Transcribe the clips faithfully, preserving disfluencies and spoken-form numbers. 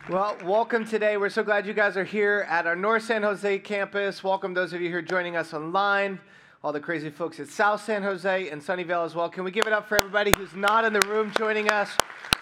Well, welcome today. We're so glad you guys are here at our North San Jose campus. Welcome those of you who are joining us online, all the crazy folks at South San Jose and Sunnyvale as well. Can we give it up for everybody who's not in the room joining us?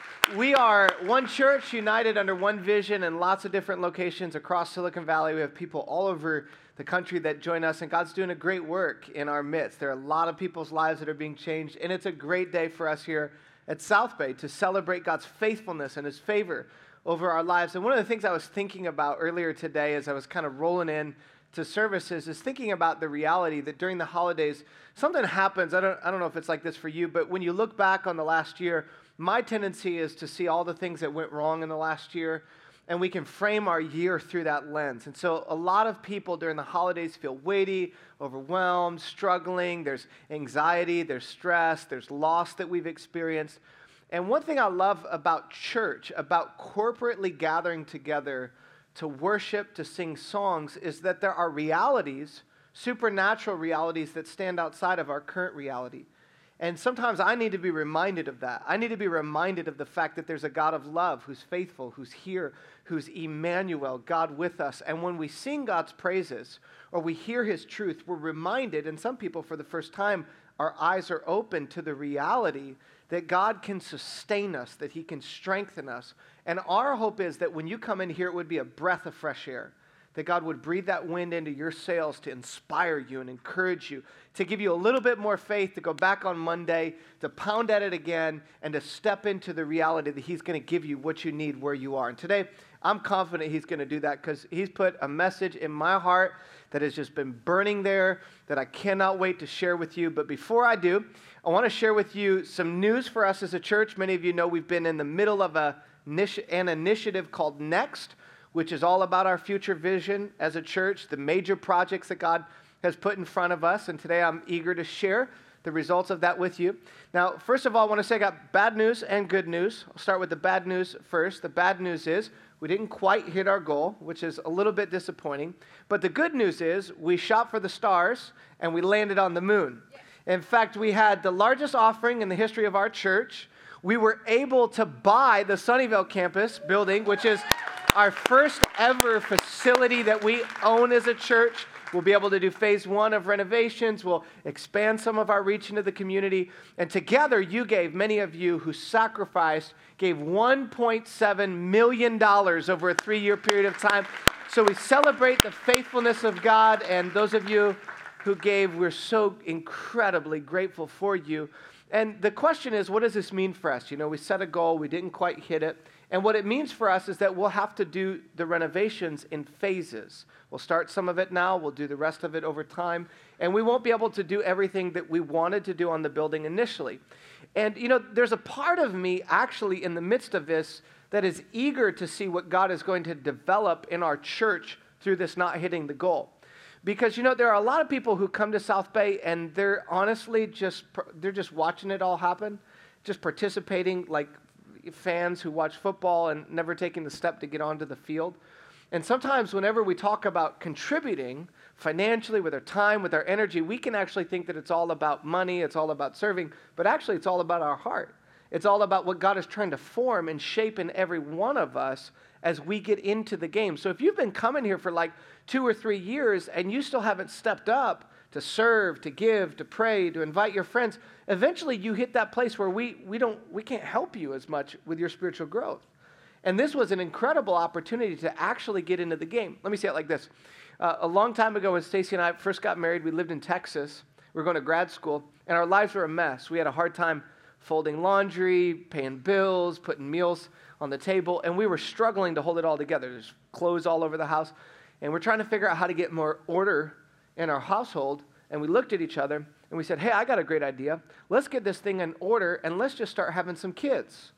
We are one church united under one vision in lots of different locations across Silicon Valley. We have people all over the country that join us, and God's doing a great work in our midst. There are a lot of people's lives that are being changed, and it's a great day for us here at South Bay to celebrate God's faithfulness and His favor over our lives. And one of the things I was thinking about earlier today as I was kind of rolling in to services is thinking about the reality that during the holidays, something happens. I don't, I don't know if it's like this for you, but when you look back on the last year, my tendency is to see all the things that went wrong in the last year, and we can frame our year through that lens. And so a lot of people during the holidays feel weighty, overwhelmed, struggling. There's anxiety, there's stress, there's loss that we've experienced. And one thing I love about church, about corporately gathering together to worship, to sing songs, is that there are realities, supernatural realities that stand outside of our current reality. And sometimes I need to be reminded of that. I need to be reminded of the fact that there's a God of love who's faithful, who's here, who's Emmanuel, God with us. And when we sing God's praises or we hear His truth, we're reminded, and some people for the first time, our eyes are open to the reality that God can sustain us, that He can strengthen us. And our hope is that when you come in here, it would be a breath of fresh air, that God would breathe that wind into your sails to inspire you and encourage you, to give you a little bit more faith, to go back on Monday, to pound at it again, and to step into the reality that He's going to give you what you need where you are. And today, I'm confident He's going to do that because He's put a message in my heart that has just been burning there that I cannot wait to share with you. But before I do, I want to share with you some news for us as a church. Many of you know we've been in the middle of a, an initiative called Next, which is all about our future vision as a church, the major projects that God has put in front of us. And today I'm eager to share the results of that with you. Now, first of all, I want to say I got bad news and good news. I'll start with the bad news first. The bad news is we didn't quite hit our goal, which is a little bit disappointing. But the good news is we shot for the stars and we landed on the moon. In fact, we had the largest offering in the history of our church. We were able to buy the Sunnyvale campus building, which is our first ever facility that we own as a church. We'll be able to do phase one of renovations. We'll expand some of our reach into the community. And together, you gave, many of you who sacrificed, gave one point seven million dollars over a three-year period of time. So we celebrate the faithfulness of God. And those of you who gave, we're so incredibly grateful for you. And the question is, what does this mean for us? You know, we set a goal. We didn't quite hit it. And what it means for us is that we'll have to do the renovations in phases. We'll start some of it now. We'll do the rest of it over time. And we won't be able to do everything that we wanted to do on the building initially. And, you know, there's a part of me actually in the midst of this that is eager to see what God is going to develop in our church through this not hitting the goal. Because, you know, there are a lot of people who come to South Bay and they're honestly just, they're just watching it all happen, just participating like fans who watch football and never taking the step to get onto the field. And sometimes whenever we talk about contributing financially with our time, with our energy, we can actually think that it's all about money, it's all about serving, but actually it's all about our heart. It's all about what God is trying to form and shape in every one of us as we get into the game. So if you've been coming here for like two or three years and you still haven't stepped up to serve, to give, to pray, to invite your friends, eventually you hit that place where we we don't we can't help you as much with your spiritual growth. And this was an incredible opportunity to actually get into the game. Let me say it like this. Uh, a long time ago when Stacy and I first got married, we lived in Texas. We were going to grad school, and our lives were a mess. We had a hard time folding laundry, paying bills, putting meals on the table, and we were struggling to hold it all together. There's clothes all over the house, and we're trying to figure out how to get more order in our household. And we looked at each other, and we said, hey, I got a great idea. Let's get this thing in order, and let's just start having some kids.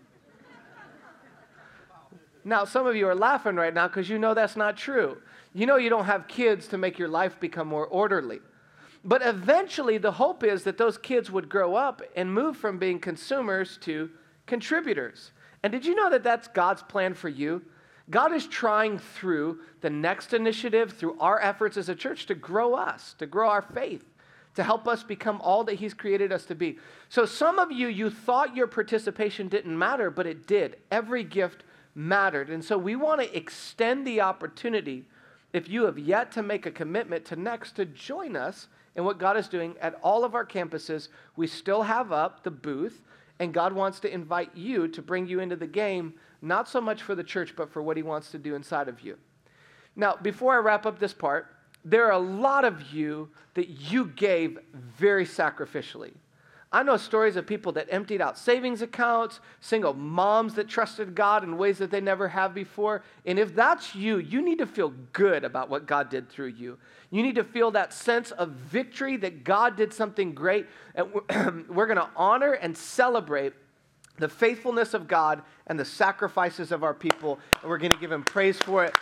Now, some of you are laughing right now because you know that's not true. You know you don't have kids to make your life become more orderly. But eventually, the hope is that those kids would grow up and move from being consumers to contributors. And did you know that that's God's plan for you? God is trying through the Next initiative, through our efforts as a church, to grow us, to grow our faith, to help us become all that He's created us to be. So some of you, you thought your participation didn't matter, but it did. Every gift mattered. And so we want to extend the opportunity, if you have yet to make a commitment to Next, to join us in what God is doing at all of our campuses. We still have up the booth, and God wants to invite you to bring you into the game, not so much for the church, but for what he wants to do inside of you. Now, before I wrap up this part, there are a lot of you that you gave very sacrificially. I know stories of people that emptied out savings accounts, single moms that trusted God in ways that they never have before. And if that's you, you need to feel good about what God did through you. You need to feel that sense of victory that God did something great. And we're, we're going to honor and celebrate the faithfulness of God and the sacrifices of our people. And we're going to give him praise for it.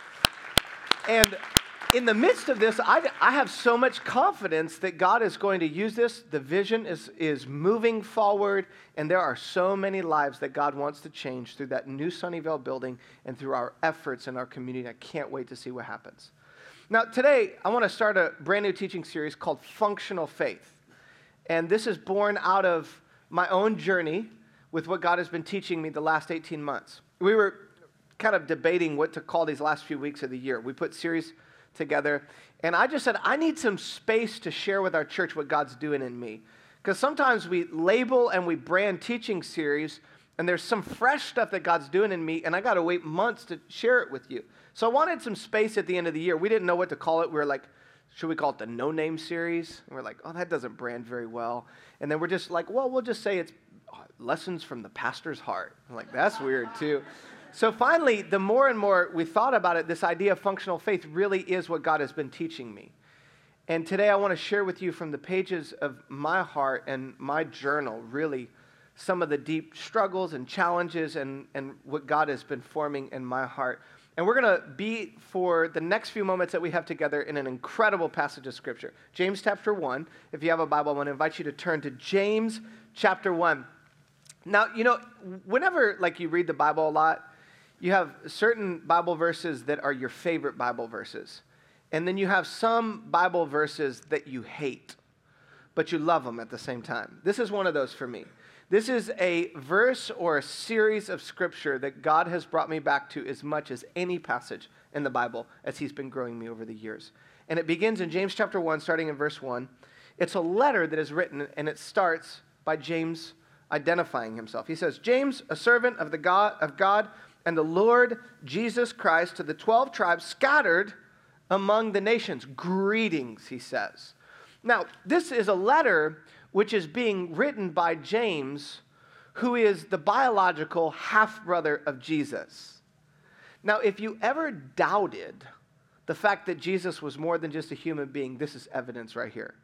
And in the midst of this, I, I have so much confidence that God is going to use this. The vision is, is moving forward, and there are so many lives that God wants to change through that new Sunnyvale building and through our efforts in our community. I can't wait to see what happens. Now, today, I want to start a brand new teaching series called Functional Faith. And this is born out of my own journey with what God has been teaching me the last eighteen months. We were kind of debating what to call these last few weeks of the year. We put series together, and I just said, I need some space to share with our church what God's doing in me. Because sometimes we label and we brand teaching series, and there's some fresh stuff that God's doing in me, and I got to wait months to share it with you. So I wanted some space at the end of the year. We didn't know what to call it. We were like, should we call it the No Name series? And we're like, oh, that doesn't brand very well. And then we're just like, well, we'll just say it's Lessons from the Pastor's Heart. I'm like, that's weird too. So finally, the more and more we thought about it, this idea of functional faith really is what God has been teaching me. And today I want to share with you from the pages of my heart and my journal, really, some of the deep struggles and challenges and, and what God has been forming in my heart. And we're going to be, for the next few moments that we have together, in an incredible passage of Scripture. James chapter one. If you have a Bible, I want to invite you to turn to James chapter one. Now, you know, whenever like you read the Bible a lot, you have certain Bible verses that are your favorite Bible verses. And then you have some Bible verses that you hate, but you love them at the same time. This is one of those for me. This is a verse or a series of Scripture that God has brought me back to as much as any passage in the Bible as he's been growing me over the years. And it begins in James chapter one, starting in verse one. It's a letter that is written, and it starts by James identifying himself. He says, James, a servant of the God of God and the Lord Jesus Christ, to the twelve tribes scattered among the nations. Greetings, he says. Now, this is a letter which is being written by James, who is the biological half-brother of Jesus. Now, if you ever doubted the fact that Jesus was more than just a human being, this is evidence right here.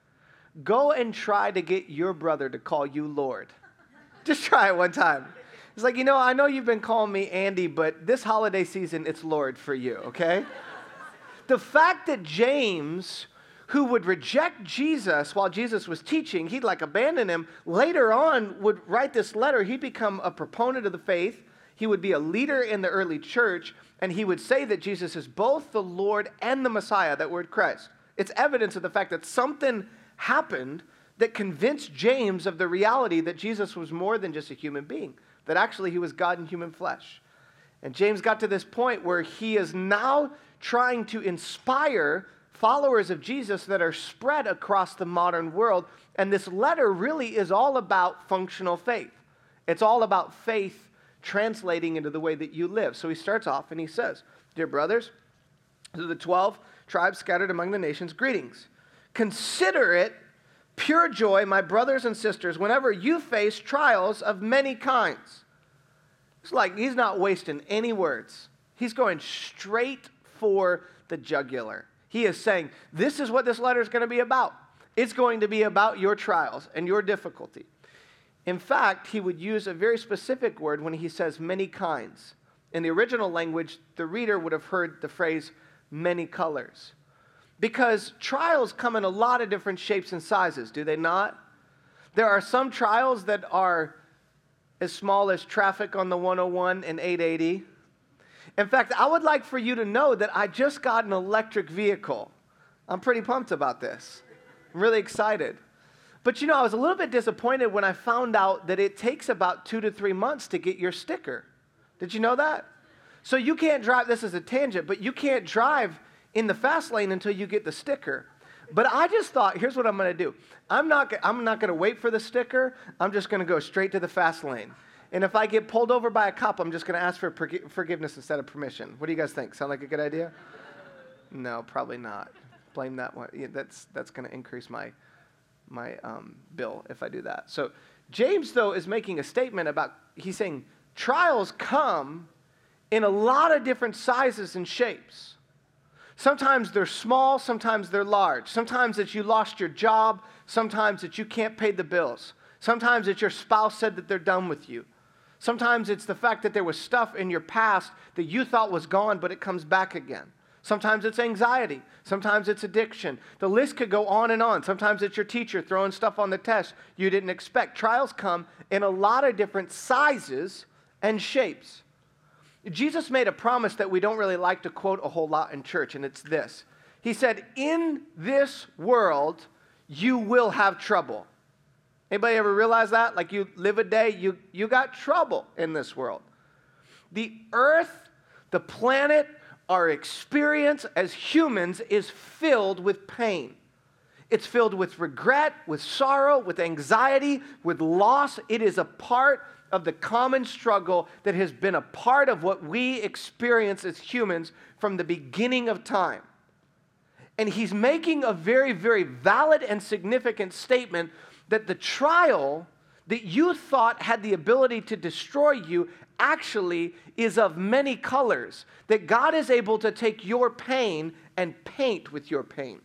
Go and try to get your brother to call you Lord. Just try it one time. It's like, you know, I know you've been calling me Andy, but this holiday season, it's Lord for you, okay? The fact that James, who would reject Jesus while Jesus was teaching, he'd like abandon him, later on would write this letter. He'd become a proponent of the faith. He would be a leader in the early church, and he would say that Jesus is both the Lord and the Messiah, that word Christ. It's evidence of the fact that something happened that convinced James of the reality that Jesus was more than just a human being, that actually he was God in human flesh. And James got to this point where he is now trying to inspire followers of Jesus that are spread across the modern world. And this letter really is all about functional faith. It's all about faith translating into the way that you live. So he starts off and he says, Dear brothers, to the twelve tribes scattered among the nations, greetings. Consider it pure joy, my brothers and sisters, whenever you face trials of many kinds. It's like he's not wasting any words. He's going straight for the jugular. He is saying, this is what this letter is going to be about. It's going to be about your trials and your difficulty. In fact, he would use a very specific word when he says many kinds. In the original language, the reader would have heard the phrase many colors. Because trials come in a lot of different shapes and sizes, do they not? There are some trials that are as small as traffic on the one oh one and eight eighty. In fact, I would like for you to know that I just got an electric vehicle. I'm pretty pumped about this. I'm really excited. But you know, I was a little bit disappointed when I found out that it takes about two to three months to get your sticker. Did you know that? So you can't drive, this is a tangent, but you can't drive in the fast lane until you get the sticker. But I just thought, here's what I'm going to do. I'm not, I'm not going to wait for the sticker. I'm just going to go straight to the fast lane. And if I get pulled over by a cop, I'm just going to ask for perg- forgiveness instead of permission. What do you guys think? Sound like a good idea? No, probably not. Blame that one. Yeah, that's that's going to increase my my um, bill if I do that. So James, though, is making a statement about, he's saying trials come in a lot of different sizes and shapes. Sometimes they're small, sometimes they're large. Sometimes it's you lost your job, sometimes it's you can't pay the bills. Sometimes it's your spouse said that they're done with you. Sometimes it's the fact that there was stuff in your past that you thought was gone, but it comes back again. Sometimes it's anxiety. Sometimes it's addiction. The list could go on and on. Sometimes it's your teacher throwing stuff on the test you didn't expect. Trials come in a lot of different sizes and shapes. Jesus made a promise that we don't really like to quote a whole lot in church, and it's this. He said, in this world, you will have trouble. Anybody ever realize that? Like you live a day, you, you got trouble in this world. The earth, the planet, our experience as humans is filled with pain. It's filled with regret, with sorrow, with anxiety, with loss. It is a part of the common struggle that has been a part of what we experience as humans from the beginning of time. And he's making a very, very valid and significant statement that the trial that you thought had the ability to destroy you actually is of many colors, that God is able to take your pain and paint with your pain.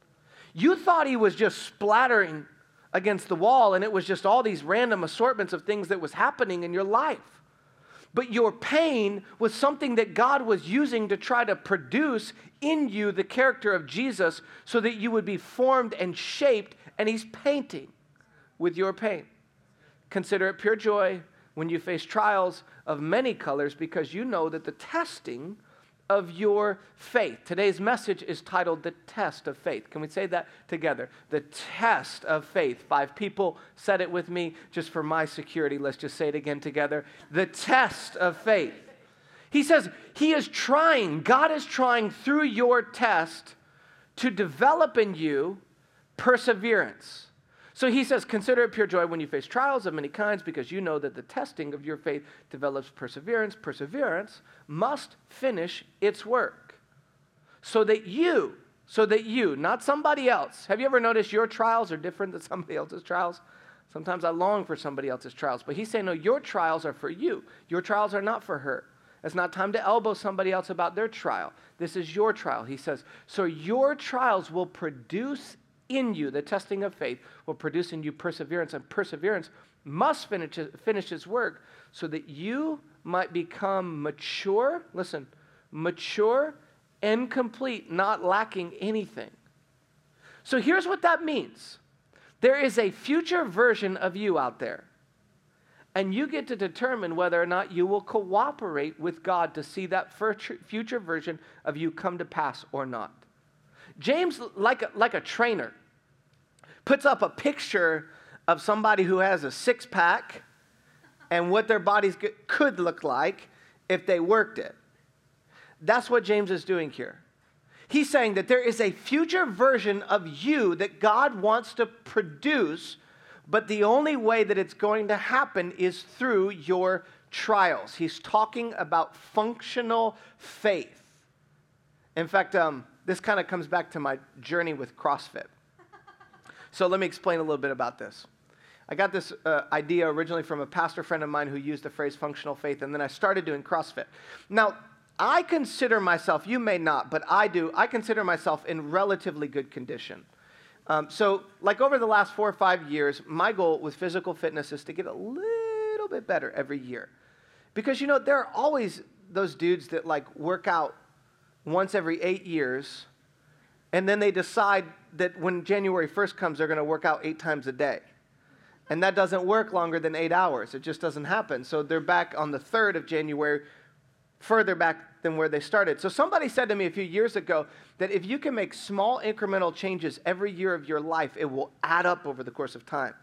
You thought he was just splattering against the wall, and it was just all these random assortments of things that was happening in your life. But your pain was something that God was using to try to produce in you the character of Jesus so that you would be formed and shaped, and he's painting with your pain. Consider it pure joy when you face trials of many colors, because you know that the testing of your faith. Today's message is titled The Test of Faith. Can we say that together? The Test of Faith. Five people said it with me. Just for my security, let's just say it again together. The Test of Faith. He says he is trying, God is trying through your test to develop in you perseverance. So he says, consider it pure joy when you face trials of many kinds, because you know that the testing of your faith develops perseverance. Perseverance must finish its work. So that you, so that you, not somebody else. Have you ever noticed your trials are different than somebody else's trials? Sometimes I long for somebody else's trials. But he's saying, no, your trials are for you. Your trials are not for her. It's not time to elbow somebody else about their trial. This is your trial. He says, so your trials will produce in you, the testing of faith will produce in you perseverance, and perseverance must finish, finish its work so that you might become mature, listen, mature and complete, not lacking anything. So here's what that means. There is a future version of you out there, and you get to determine whether or not you will cooperate with God to see that future version of you come to pass or not. James, like a, like a trainer, puts up a picture of somebody who has a six-pack and what their bodies could look like if they worked it. That's what James is doing here. He's saying that there is a future version of you that God wants to produce, but the only way that it's going to happen is through your trials. He's talking about functional faith. In fact, um, this kind of comes back to my journey with CrossFit. So let me explain a little bit about this. I got this uh, idea originally from a pastor friend of mine who used the phrase functional faith, and then I started doing CrossFit. Now, I consider myself, you may not, but I do, I consider myself in relatively good condition. Um, so like over the last four or five years, my goal with physical fitness is to get a little bit better every year. Because, you know, there are always those dudes that like work out once every eight years, and then they decide that when January first comes, they're going to work out eight times a day. And that doesn't work longer than eight hours. It just doesn't happen. So they're back on the third of January, further back than where they started. So somebody said to me a few years ago that if you can make small incremental changes every year of your life, it will add up over the course of time.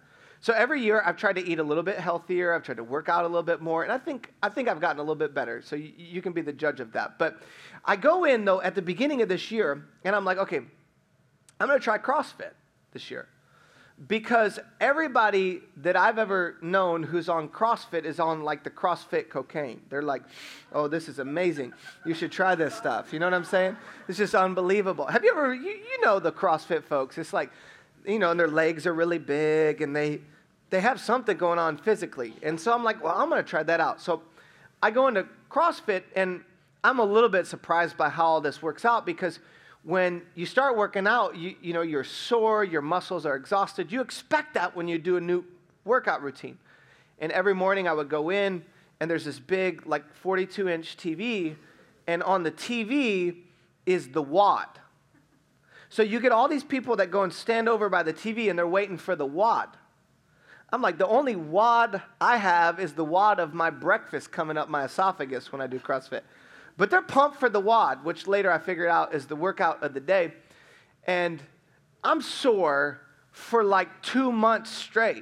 So every year I've tried to eat a little bit healthier. I've tried to work out a little bit more. And I think I think I've gotten a little bit better. So you, you can be the judge of that. But I go in, though, at the beginning of this year, and I'm like, okay, I'm going to try CrossFit this year. Because everybody that I've ever known who's on CrossFit is on, like, the CrossFit cocaine. They're like, oh, this is amazing. You should try this stuff. You know what I'm saying? It's just unbelievable. Have you ever, you, you know the CrossFit folks. It's like, you know, and their legs are really big, and they they have something going on physically. And so I'm like, well, I'm going to try that out. So I go into CrossFit, and I'm a little bit surprised by how all this works out, because when you start working out, you, you know, you're sore, your muscles are exhausted. You expect that when you do a new workout routine. And every morning I would go in, and there's this big, like, forty-two inch T V, and on the T V is the W O D. So you get all these people that go and stand over by the T V, and they're waiting for the W O D. I'm like, the only W O D I have is the W O D of my breakfast coming up my esophagus when I do CrossFit. But they're pumped for the W O D, which later I figured out is the workout of the day. And I'm sore for like two months straight.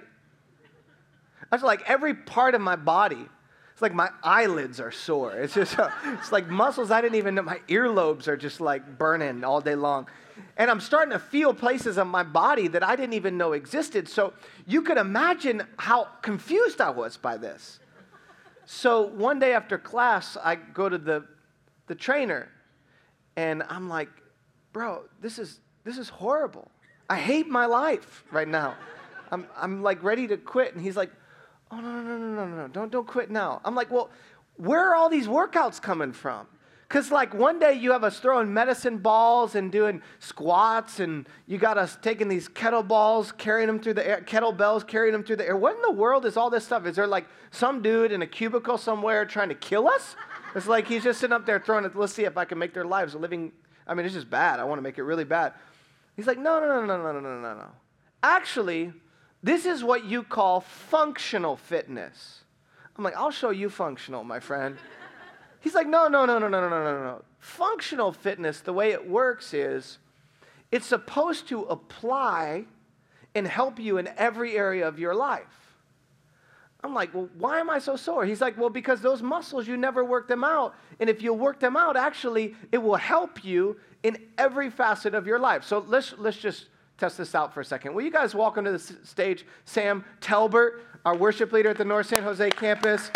I feel like every part of my body, it's like my eyelids are sore. It's just, it's like muscles I didn't even know. My earlobes are just like burning all day long. And I'm starting to feel places of my body that I didn't even know existed. So you could imagine how confused I was by this. So one day after class, I go to the the trainer, and I'm like, bro, this is this is horrible. I hate my life right now. I'm I'm like ready to quit. And he's like, oh, no, no, no, no, no, no, don't don't quit now. I'm like, well, where are all these workouts coming from? Because, like, one day you have us throwing medicine balls and doing squats, and you got us taking these kettlebells, carrying them through the air, kettlebells, carrying them through the air. What in the world is all this stuff? Is there, like, some dude in a cubicle somewhere trying to kill us? It's like he's just sitting up there throwing it. Let's see if I can make their lives a living. I mean, it's just bad. I want to make it really bad. He's like, no, no, no, no, no, no, no, no, no. Actually, this is what you call functional fitness. I'm like, I'll show you functional, my friend. He's like, no, no, no, no, no, no, no, no, no. Functional fitness, the way it works is it's supposed to apply and help you in every area of your life. I'm like, well, why am I so sore? He's like, well, because those muscles, you never work them out. And if you work them out, actually, it will help you in every facet of your life. So let's let's just test this out for a second. Will you guys welcome to the s- stage Sam Telbert, our worship leader at the North San Jose campus?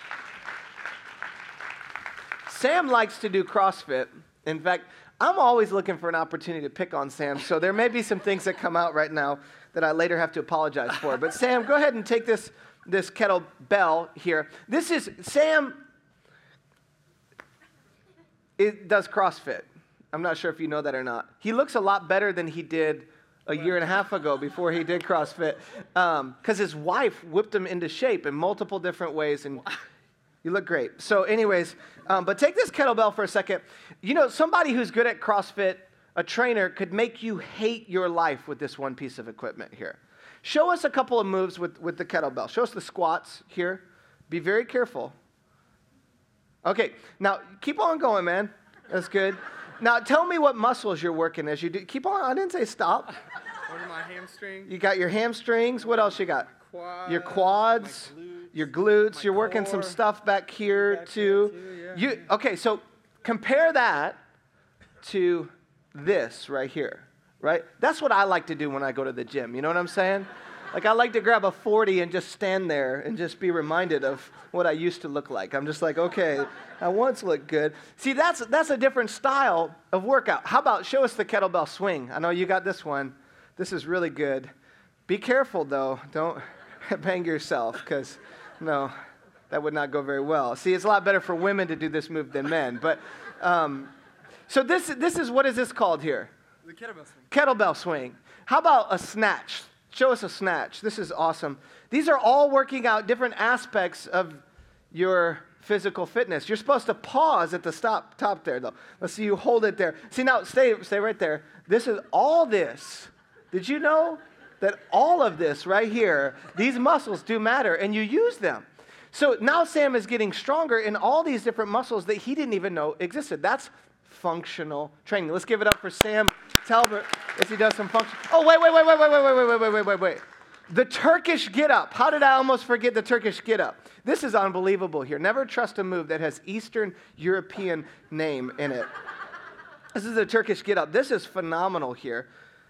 Sam likes to do CrossFit. In fact, I'm always looking for an opportunity to pick on Sam, so there may be some things that come out right now that I later have to apologize for. But Sam, go ahead and take this, this kettlebell here. This is, Sam it does CrossFit. I'm not sure if you know that or not. He looks a lot better than he did a year and a half ago before he did CrossFit, because um, his wife whipped him into shape in multiple different ways, and you look great. So anyways, um, but take this kettlebell for a second. You know, somebody who's good at CrossFit, a trainer, could make you hate your life with this one piece of equipment here. Show us a couple of moves with, with the kettlebell. Show us the squats here. Be very careful. Okay, now keep on going, man. That's good. Now tell me what muscles you're working as you do. Keep on. I didn't say stop. What are my hamstrings? You got your hamstrings. What else you got? Quads, your quads. Your glutes, you're working some stuff back here back too. Here too, yeah. You okay, so compare that to this right here, right? That's what I like to do when I go to the gym. You know what I'm saying? Like, I like to grab a forty and just stand there and just be reminded of what I used to look like. I'm just like, okay, I once looked good. See, that's that's a different style of workout. How about show us the kettlebell swing? I know you got this one. This is really good. Be careful though. Don't bang yourself, because no, that would not go very well. See, it's a lot better for women to do this move than men. But um, so this this is, what is this called here? The kettlebell swing. Kettlebell swing. How about a snatch? Show us a snatch. This is awesome. These are all working out different aspects of your physical fitness. You're supposed to pause at the stop top there, though. Let's see you hold it there. See, now stay stay right there. This is all this. Did you know that all of this right here, these muscles do matter, and you use them? So now Sam is getting stronger in all these different muscles that he didn't even know existed. That's functional training. Let's give it up for Sam Telbert as he does some function. Oh, wait, wait, wait, wait, wait, wait, wait, wait, wait, wait, wait, wait. The Turkish get-up. How did I almost forget the Turkish get-up? This is unbelievable here. Never trust a move that has Eastern European name in it. This is the Turkish get-up. This is phenomenal here.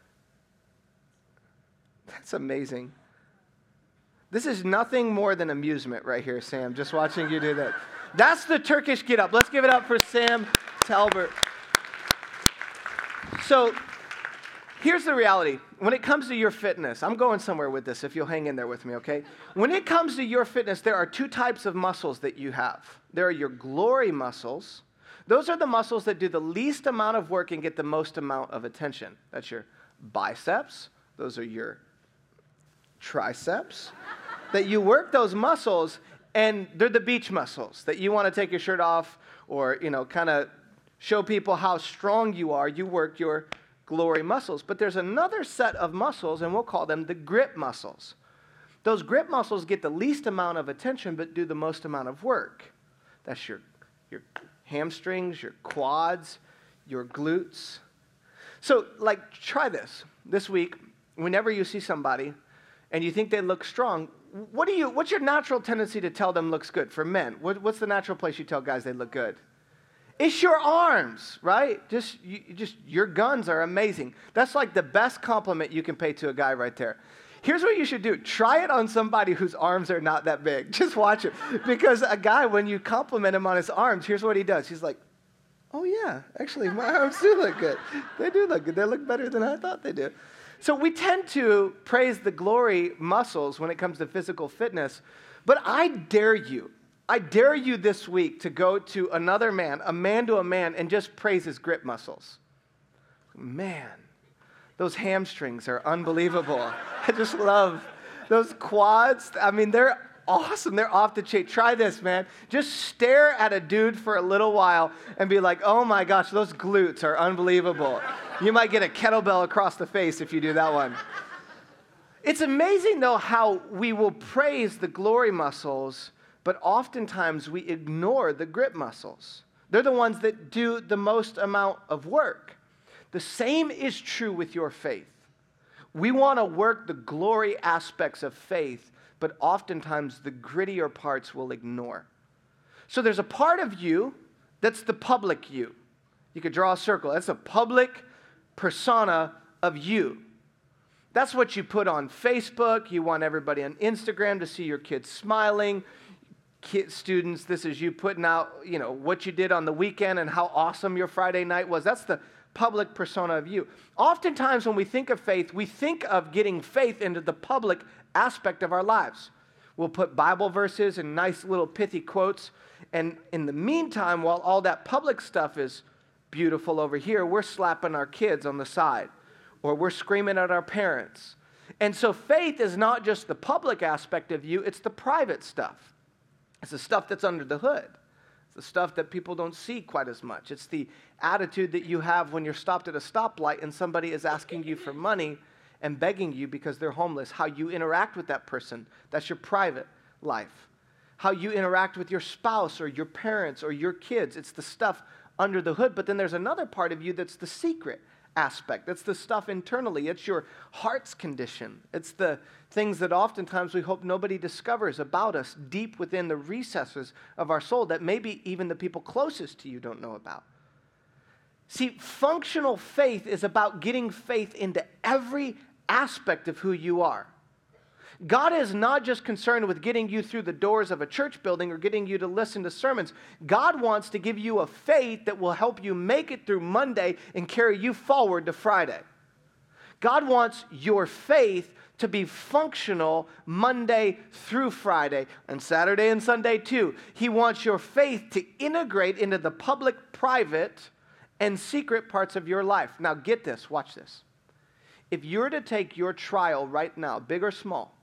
That's amazing. This is nothing more than amusement right here, Sam, just watching you do that. That's the Turkish get-up. Let's give it up for Sam Talbert. So here's the reality. When it comes to your fitness, I'm going somewhere with this, if you'll hang in there with me, okay? When it comes to your fitness, there are two types of muscles that you have. There are your glory muscles. Those are the muscles that do the least amount of work and get the most amount of attention. That's your biceps. Those are your triceps. That you work those muscles, and they're the beach muscles that you want to take your shirt off or, you know, kind of show people how strong you are. You work your glory muscles. But there's another set of muscles, and we'll call them the grip muscles. Those grip muscles get the least amount of attention but do the most amount of work. That's your, your hamstrings, your quads, your glutes. So, like, try this. This week, whenever you see somebody and you think they look strong, what do you, what's your natural tendency to tell them looks good? For men, what, what's the natural place you tell guys they look good? It's your arms, right? Just, you, just your guns are amazing. That's like the best compliment you can pay to a guy right there. Here's what you should do. Try it on somebody whose arms are not that big. Just watch it. Because a guy, when you compliment him on his arms, here's what he does. He's like, oh yeah, actually my arms do look good. They do look good. They look better than I thought they do. So we tend to praise the glory muscles when it comes to physical fitness, but I dare you, I dare you this week to go to another man, a man to a man, and just praise his grip muscles. Man, those hamstrings are unbelievable. I just love those quads. I mean, they're awesome. They're off the chain. Try this, man. Just stare at a dude for a little while and be like, oh my gosh, those glutes are unbelievable. You might get a kettlebell across the face if you do that one. It's amazing, though, how we will praise the glory muscles, but oftentimes we ignore the grip muscles. They're the ones that do the most amount of work. The same is true with your faith. We want to work the glory aspects of faith, but oftentimes the grittier parts we'll ignore. So there's a part of you that's the public you. You could draw a circle. That's a public persona of you. That's what you put on Facebook. You want everybody on Instagram to see your kids smiling. Kid students, this is you putting out, you know, what you did on the weekend and how awesome your Friday night was. That's the public persona of you. Oftentimes when we think of faith, we think of getting faith into the public aspect of our lives. We'll put Bible verses and nice little pithy quotes, and in the meantime, while all that public stuff is beautiful over here, we're slapping our kids on the side, or we're screaming at our parents. And so faith is not just the public aspect of you, it's the private stuff. It's the stuff that's under the hood. It's the stuff that people don't see quite as much. It's the attitude that you have when you're stopped at a stoplight and somebody is asking you for money and begging you because they're homeless. How you interact with that person. That's your private life. How you interact with your spouse or your parents or your kids. It's the stuff under the hood. But then there's another part of you that's the secret aspect. That's the stuff internally. It's your heart's condition. It's the things that oftentimes we hope nobody discovers about us deep within the recesses of our soul that maybe even the people closest to you don't know about. See, functional faith is about getting faith into every aspect of who you are. God is not just concerned with getting you through the doors of a church building or getting you to listen to sermons. God wants to give you a faith that will help you make it through Monday and carry you forward to Friday. God wants your faith to be functional Monday through Friday and Saturday and Sunday too. He wants your faith to integrate into the public, private, and secret parts of your life. Now get this, watch this. If you're to take your trial right now, big or small,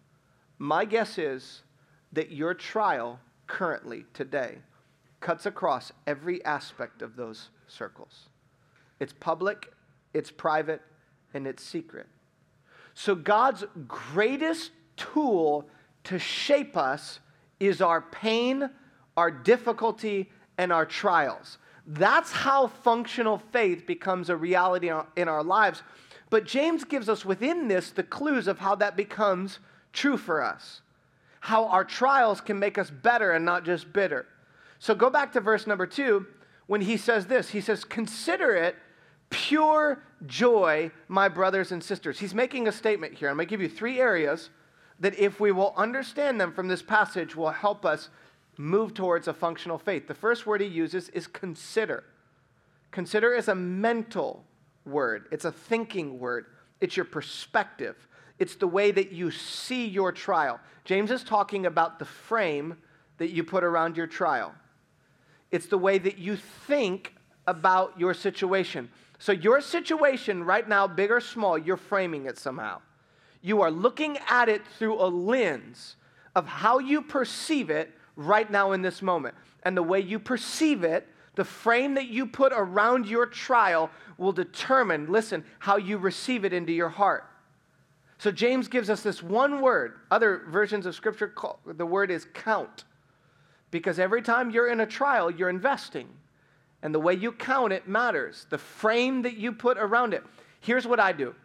my guess is that your trial currently, today, cuts across every aspect of those circles. It's public, it's private, and it's secret. So God's greatest tool to shape us is our pain, our difficulty, and our trials. That's how functional faith becomes a reality in our lives. But James gives us within this the clues of how that becomes true for us, how our trials can make us better and not just bitter. So go back to verse number two when he says this. He says, consider it pure joy, my brothers and sisters. He's making a statement here. I'm going to give you three areas that if we will understand them from this passage will help us move towards a functional faith. The first word he uses is consider. Consider is a mental word. It's a thinking word. It's your perspective. It's the way that you see your trial. James is talking about the frame that you put around your trial. It's the way that you think about your situation. So your situation right now, big or small, you're framing it somehow. You are looking at it through a lens of how you perceive it right now in this moment. And the way you perceive it, the frame that you put around your trial will determine, listen, how you receive it into your heart. So James gives us this one word. Other versions of Scripture, call, the word is count. Because every time you're in a trial, you're investing. And the way you count it matters. The frame that you put around it. Here's what I do.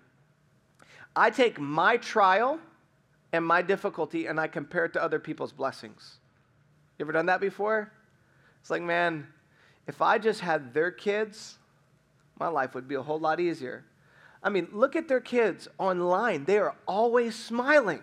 I take my trial and my difficulty and I compare it to other people's blessings. You ever done that before? It's like, man, if I just had their kids, my life would be a whole lot easier. I mean, look at their kids online. They are always smiling.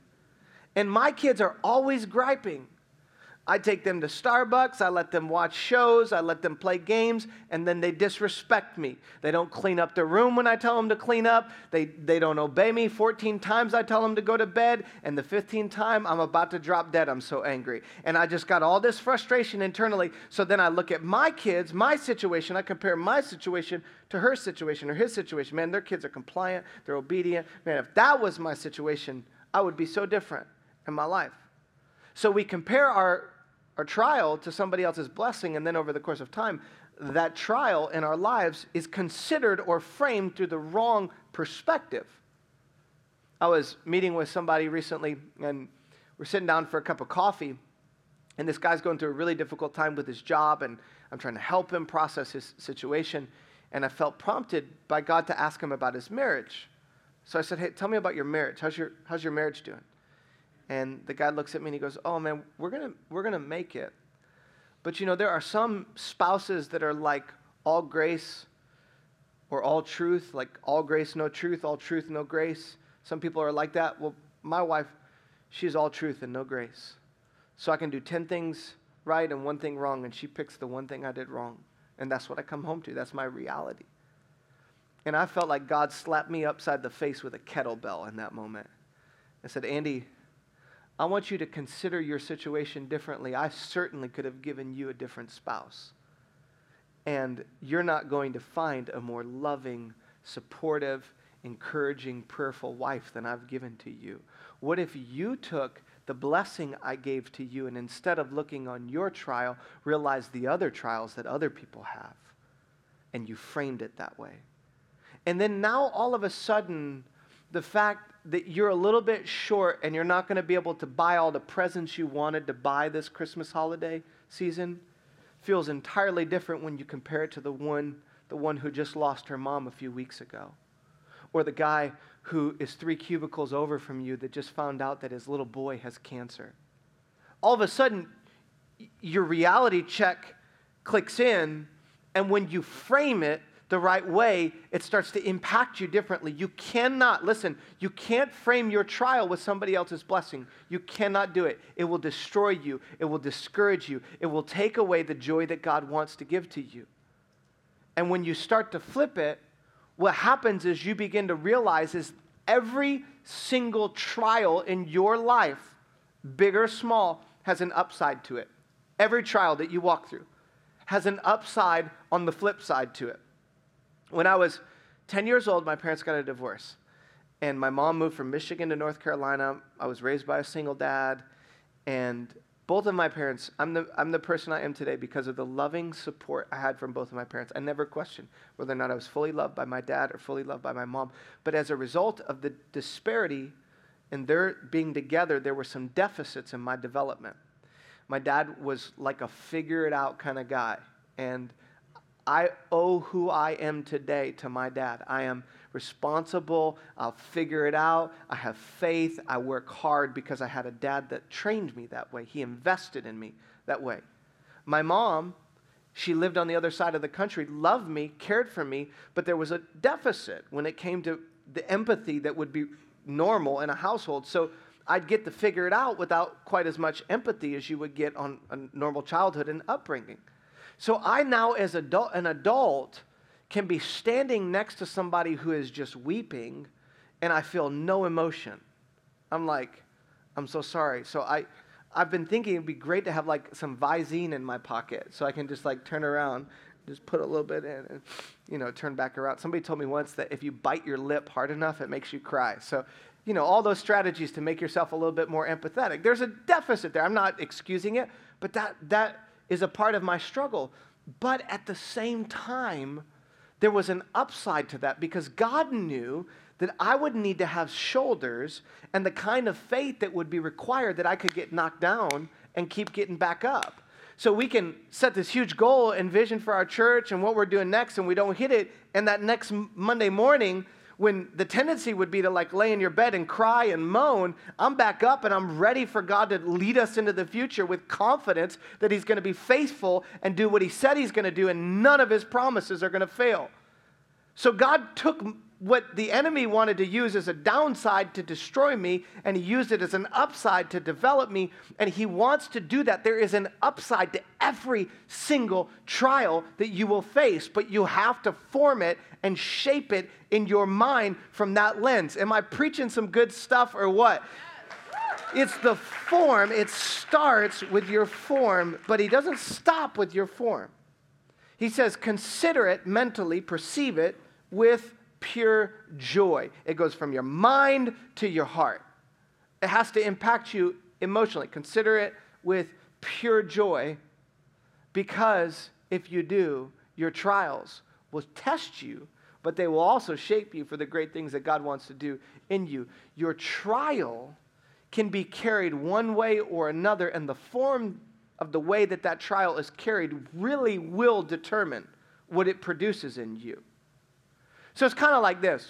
And my kids are always griping. I take them to Starbucks, I let them watch shows, I let them play games, and then they disrespect me. They don't clean up their room when I tell them to clean up. They, they don't obey me. fourteen times I tell them to go to bed, and the fifteenth time I'm about to drop dead. I'm so angry. And I just got all this frustration internally. So then I look at my kids, my situation, I compare my situation to her situation or his situation. Man, their kids are compliant, they're obedient. Man, if that was my situation, I would be so different in my life. So we compare our Our trial to somebody else's blessing, and then over the course of time, that trial in our lives is considered or framed through the wrong perspective. I was meeting with somebody recently, and we're sitting down for a cup of coffee, and this guy's going through a really difficult time with his job, and I'm trying to help him process his situation, and I felt prompted by God to ask him about his marriage. So I said, hey, tell me about your marriage. How's your, how's your marriage doing? And the guy looks at me and he goes, oh man, we're gonna we're gonna make it. But you know, there are some spouses that are like all grace or all truth, like all grace, no truth, all truth, no grace. Some people are like that. Well, my wife, she's all truth and no grace. So I can do ten things right and one thing wrong, and she picks the one thing I did wrong. And that's what I come home to. That's my reality. And I felt like God slapped me upside the face with a kettlebell in that moment. I said, Andy, I want you to consider your situation differently. I certainly could have given you a different spouse. And you're not going to find a more loving, supportive, encouraging, prayerful wife than I've given to you. What if you took the blessing I gave to you and instead of looking on your trial, realized the other trials that other people have, and you framed it that way? And then now all of a sudden, the fact that you're a little bit short and you're not going to be able to buy all the presents you wanted to buy this Christmas holiday season feels entirely different when you compare it to the one, the one who just lost her mom a few weeks ago. Or the guy who is three cubicles over from you that just found out that his little boy has cancer. All of a sudden, your reality check clicks in, and when you frame it the right way, it starts to impact you differently. You cannot, listen, you can't frame your trial with somebody else's blessing. You cannot do it. It will destroy you. It will discourage you. It will take away the joy that God wants to give to you. And when you start to flip it, what happens is you begin to realize is every single trial in your life, big or small, has an upside to it. Every trial that you walk through has an upside on the flip side to it. When I was ten years old, my parents got a divorce. And my mom moved from Michigan to North Carolina. I was raised by a single dad. And both of my parents, I'm the, I'm the person I am today because of the loving support I had from both of my parents. I never questioned whether or not I was fully loved by my dad or fully loved by my mom. But as a result of the disparity in their being together, there were some deficits in my development. My dad was like a figure-it-out kind of guy. And I owe who I am today to my dad. I am responsible. I'll figure it out. I have faith. I work hard because I had a dad that trained me that way. He invested in me that way. My mom, she lived on the other side of the country, loved me, cared for me, but there was a deficit when it came to the empathy that would be normal in a household. So I'd get to figure it out without quite as much empathy as you would get on a normal childhood and upbringing. So I now, as adult, an adult, can be standing next to somebody who is just weeping, and I feel no emotion. I'm like, I'm so sorry. So I, I've been thinking it'd be great to have like some Visine in my pocket, so I can just like turn around, just put a little bit in, and you know, turn back around. Somebody told me once that if you bite your lip hard enough, it makes you cry. So, you know, all those strategies to make yourself a little bit more empathetic. There's a deficit there. I'm not excusing it, but that that. is a part of my struggle. But at the same time, there was an upside to that because God knew that I would need to have shoulders and the kind of faith that would be required that I could get knocked down and keep getting back up. So we can set this huge goal and vision for our church and what we're doing next, and we don't hit it, and that next Monday morning, when the tendency would be to like lay in your bed and cry and moan, I'm back up and I'm ready for God to lead us into the future with confidence that he's going to be faithful and do what he said he's going to do, and none of his promises are going to fail. So God took what the enemy wanted to use as a downside to destroy me, and he used it as an upside to develop me, and he wants to do that. There is an upside to every single trial that you will face, but you have to form it and shape it in your mind from that lens. Am I preaching some good stuff or what? It's the form. It starts with your form, but he doesn't stop with your form. He says, consider it mentally, perceive it with pure joy. It goes from your mind to your heart. It has to impact you emotionally. Consider it with pure joy, because if you do, your trials will test you, but they will also shape you for the great things that God wants to do in you. Your trial can be carried one way or another, and the form of the way that that trial is carried really will determine what it produces in you. So it's kind of like this.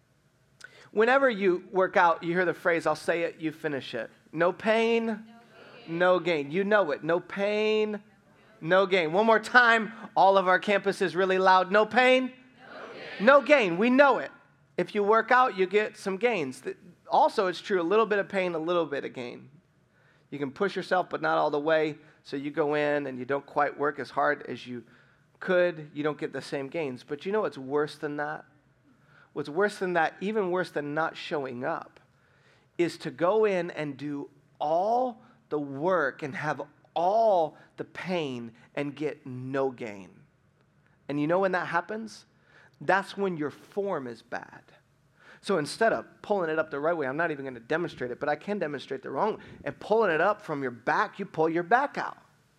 Whenever you work out, you hear the phrase, I'll say it, you finish it. No pain, no gain. No gain. You know it. No pain, no gain. One more time, all of our campuses really loud. No pain, no gain. No gain. We know it. If you work out, you get some gains. Also, it's true, a little bit of pain, a little bit of gain. You can push yourself, but not all the way. So you go in and you don't quite work as hard as you could. You don't get the same gains. But you know what's worse than that? What's worse than that, even worse than not showing up, is to go in and do all the work and have all the pain and get no gain. And you know when that happens? That's when your form is bad. So instead of pulling it up the right way, I'm not even going to demonstrate it, but I can demonstrate the wrong way. And pulling it up from your back, you pull your back out.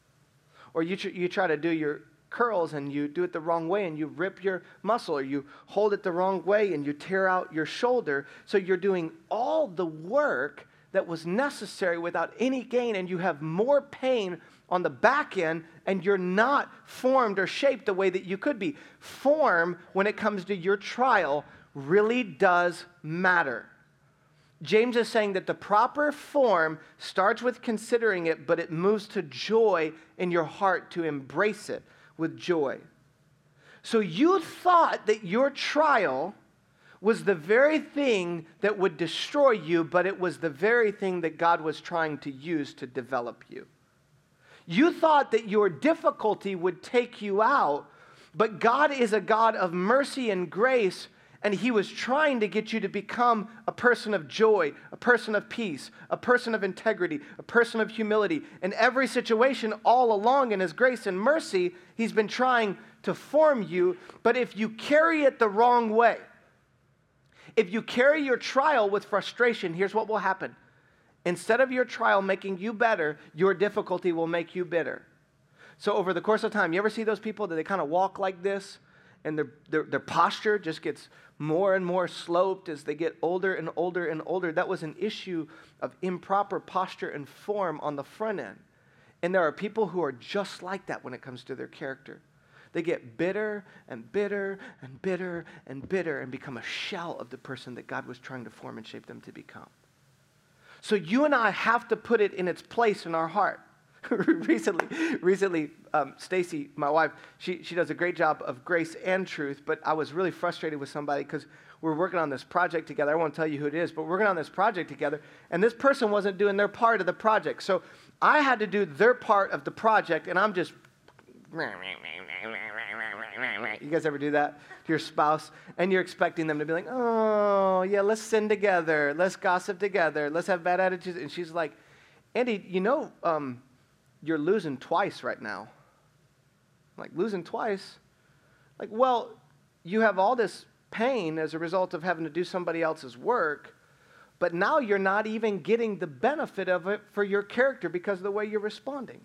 Or you, tr- you try to do your curls and you do it the wrong way and you rip your muscle, or you hold it the wrong way and you tear out your shoulder. So you're doing all the work that was necessary without any gain, and you have more pain on the back end, and you're not formed or shaped the way that you could be. Form, when it comes to your trial, really does matter. James is saying that the proper form starts with considering it, but it moves to joy in your heart to embrace it with joy. So you thought that your trial was the very thing that would destroy you, but it was the very thing that God was trying to use to develop you. You thought that your difficulty would take you out, but God is a God of mercy and grace, and he was trying to get you to become a person of joy, a person of peace, a person of integrity, a person of humility. In every situation, all along in his grace and mercy, he's been trying to form you. But if you carry it the wrong way, if you carry your trial with frustration, here's what will happen. Instead of your trial making you better, your difficulty will make you bitter. So over the course of time, you ever see those people that they kind of walk like this, and their, their, their posture just gets more and more sloped as they get older and older and older? That was an issue of improper posture and form on the front end. And there are people who are just like that when it comes to their character. They get bitter and bitter and bitter and bitter and become a shell of the person that God was trying to form and shape them to become. So you and I have to put it in its place in our heart. recently, recently, um, Stacy, my wife, she, she does a great job of grace and truth, but I was really frustrated with somebody because we're working on this project together. I won't tell you who it is, but we're working on this project together, and this person wasn't doing their part of the project. So I had to do their part of the project, and I'm just... You guys ever do that to your spouse? And you're expecting them to be like, oh, yeah, let's sin together. Let's gossip together. Let's have bad attitudes. And she's like, Andy, you know um, you're losing twice right now. I'm like, losing twice? Like, well, you have all this pain as a result of having to do somebody else's work, but now you're not even getting the benefit of it for your character because of the way you're responding.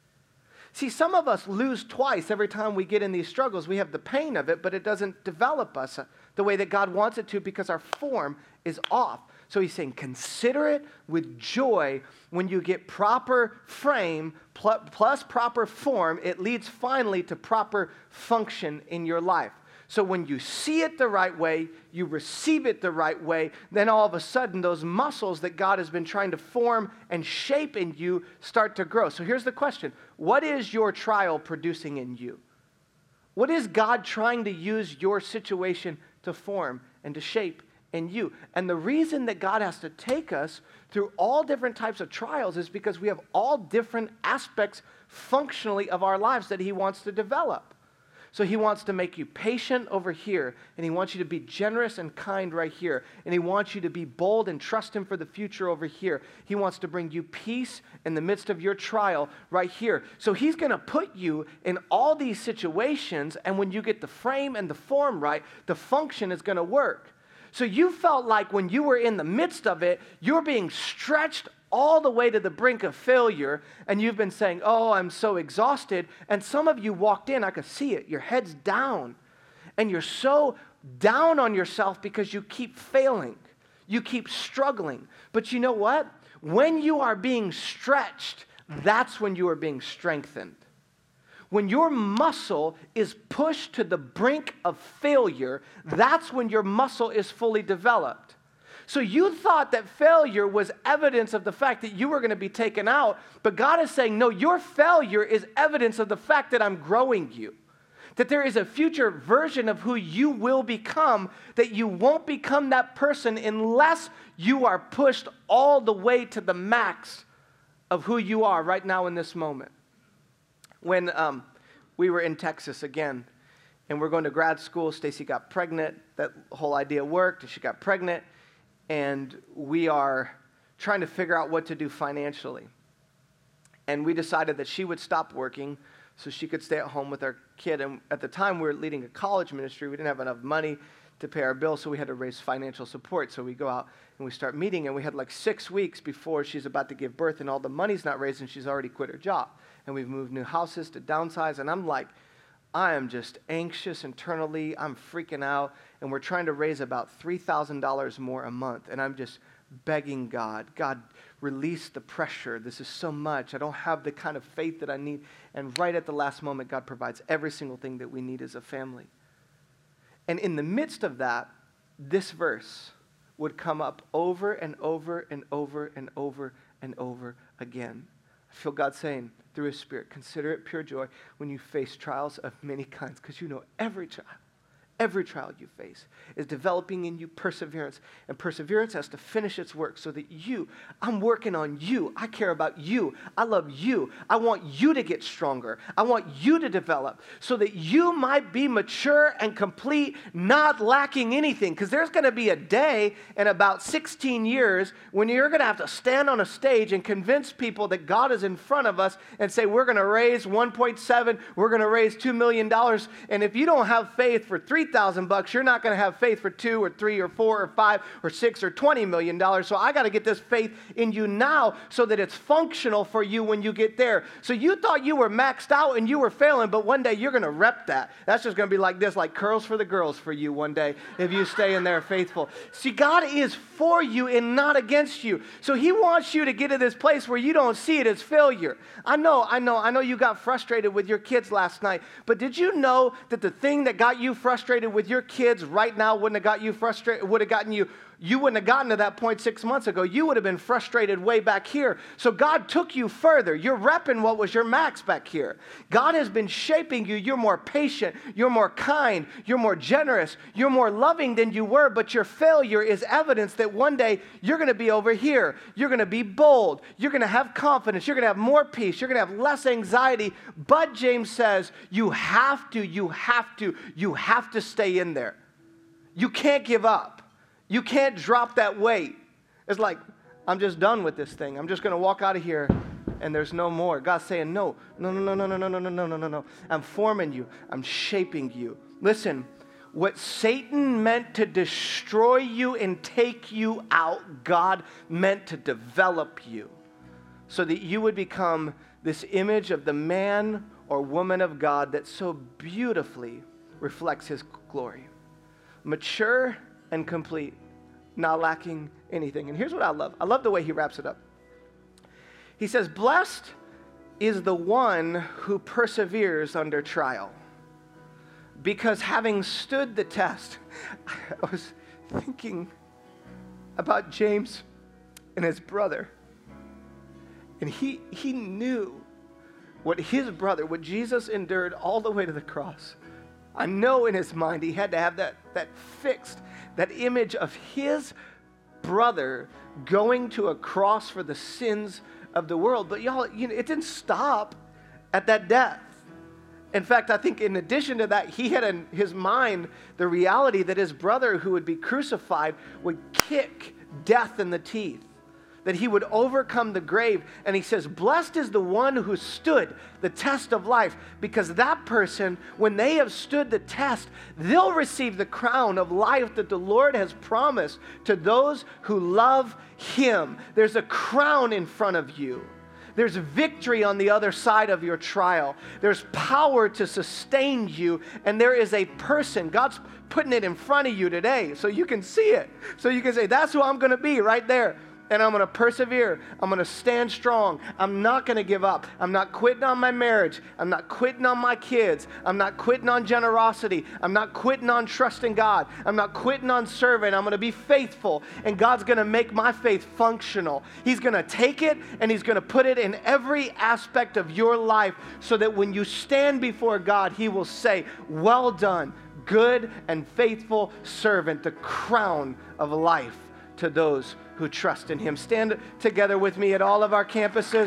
See, some of us lose twice every time we get in these struggles. We have the pain of it, but it doesn't develop us the way that God wants it to because our form is off. So he's saying, consider it with joy when you get proper frame plus proper form. It leads finally to proper function in your life. So when you see it the right way, you receive it the right way, then all of a sudden those muscles that God has been trying to form and shape in you start to grow. So here's the question. What is your trial producing in you? What is God trying to use your situation to form and to shape in you? And the reason that God has to take us through all different types of trials is because we have all different aspects functionally of our lives that he wants to develop. So he wants to make you patient over here, and he wants you to be generous and kind right here, and he wants you to be bold and trust him for the future over here. He wants to bring you peace in the midst of your trial right here. So he's going to put you in all these situations, and when you get the frame and the form right, the function is going to work. So you felt like when you were in the midst of it, you're being stretched all the way to the brink of failure, and you've been saying, oh, I'm so exhausted. And some of you walked in, I could see it, your head's down, and you're so down on yourself because you keep failing. You keep struggling. But you know what? When you are being stretched, that's when you are being strengthened. When your muscle is pushed to the brink of failure, that's when your muscle is fully developed. So you thought that failure was evidence of the fact that you were going to be taken out, but God is saying, no, your failure is evidence of the fact that I'm growing you. That there is a future version of who you will become, that you won't become that person unless you are pushed all the way to the max of who you are right now in this moment. When um, we were in Texas again, and we're going to grad school, Stacy got pregnant. That whole idea worked, and she got pregnant. And we are trying to figure out what to do financially. And we decided that she would stop working so she could stay at home with our kid. And at the time, we were leading a college ministry. We didn't have enough money to pay our bills, so we had to raise financial support. So we go out and we start meeting, and we had like six weeks before she's about to give birth, and all the money's not raised, and she's already quit her job. And we've moved new houses to downsize, and I'm like, I am just anxious internally. I'm freaking out. And we're trying to raise about three thousand dollars more a month. And I'm just begging God, God, release the pressure. This is so much. I don't have the kind of faith that I need. And right at the last moment, God provides every single thing that we need as a family. And in the midst of that, this verse would come up over and over and over and over and over again. I feel God saying through his Spirit, consider it pure joy when you face trials of many kinds, because you know every trial, every trial you face is developing in you perseverance. And perseverance has to finish its work so that you, I'm working on you. I care about you. I love you. I want you to get stronger. I want you to develop so that you might be mature and complete, not lacking anything. Because there's going to be a day in about sixteen years when you're going to have to stand on a stage and convince people that God is in front of us and say, we're going to raise one point seven, we're going to raise two million dollars. And if you don't have faith for three thousand bucks, you're not going to have faith for two or three or four or five or six or twenty million dollars. So I got to get this faith in you now so that it's functional for you when you get there. So you thought you were maxed out and you were failing, but one day you're going to rep that. That's just going to be like this, like curls for the girls for you one day if you stay in there faithful. See, God is for you and not against you. So he wants you to get to this place where you don't see it as failure. I know, I know, I know you got frustrated with your kids last night, but did you know that the thing that got you frustrated with your kids right now wouldn't have got you frustrated, would have gotten you You wouldn't have gotten to that point six months ago. You would have been frustrated way back here. So God took you further. You're repping what was your max back here. God has been shaping you. You're more patient. You're more kind. You're more generous. You're more loving than you were. But your failure is evidence that one day you're going to be over here. You're going to be bold. You're going to have confidence. You're going to have more peace. You're going to have less anxiety. But James says you have to, you have to, you have to stay in there. You can't give up. You can't drop that weight. It's like, I'm just done with this thing. I'm just going to walk out of here and there's no more. God's saying, no, no, no, no, no, no, no, no, no, no, no, no. I'm forming you. I'm shaping you. Listen, what Satan meant to destroy you and take you out, God meant to develop you so that you would become this image of the man or woman of God that so beautifully reflects his glory. Mature and complete, not lacking anything. And here's what I love. I love the way he wraps it up. He says, blessed is the one who perseveres under trial, because having stood the test, I was thinking about James and his brother, and he, he knew what his brother, what Jesus endured all the way to the cross. I know in his mind he had to have that, that fixed, that image of his brother going to a cross for the sins of the world. But y'all, you know, it didn't stop at that death. In fact, I think in addition to that, he had in his mind the reality that his brother who would be crucified would kick death in the teeth, that he would overcome the grave. And he says, blessed is the one who stood the test of life, because that person, when they have stood the test, they'll receive the crown of life that the Lord has promised to those who love him. There's a crown in front of you. There's victory on the other side of your trial. There's power to sustain you, and there is a person. God's putting it in front of you today so you can see it. So you can say, that's who I'm going to be right there. And I'm going to persevere. I'm going to stand strong. I'm not going to give up. I'm not quitting on my marriage. I'm not quitting on my kids. I'm not quitting on generosity. I'm not quitting on trusting God. I'm not quitting on serving. I'm going to be faithful. And God's going to make my faith functional. He's going to take it and he's going to put it in every aspect of your life so that when you stand before God, he will say, well done, good and faithful servant, the crown of life to those who trust in him. Stand together with me at all of our campuses.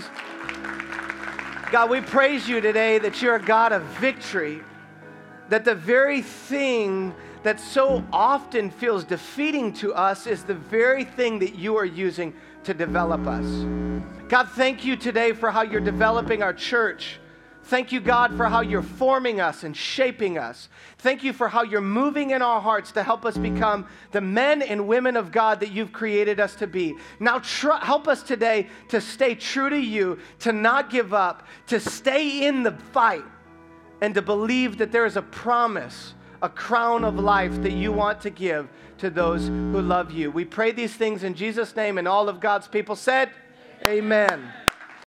God, we praise you today that you're a God of victory, that the very thing that so often feels defeating to us is the very thing that you are using to develop us. God, thank you today for how you're developing our church. Thank you, God, for how you're forming us and shaping us. Thank you for how you're moving in our hearts to help us become the men and women of God that you've created us to be. Now, tr- help us today to stay true to you, to not give up, to stay in the fight, and to believe that there is a promise, a crown of life that you want to give to those who love you. We pray these things in Jesus' name, and all of God's people said, amen.